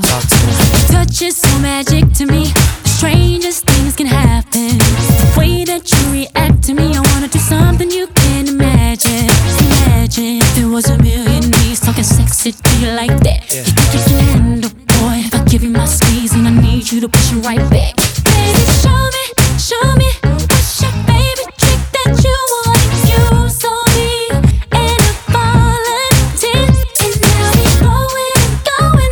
Talk to me. Touch is so magic to me. The strangest things can happen. The way that you react to me, I wanna do something you can't imagine. Imagine if there was a million bees talking sexy to you like that. Yeah. You think you can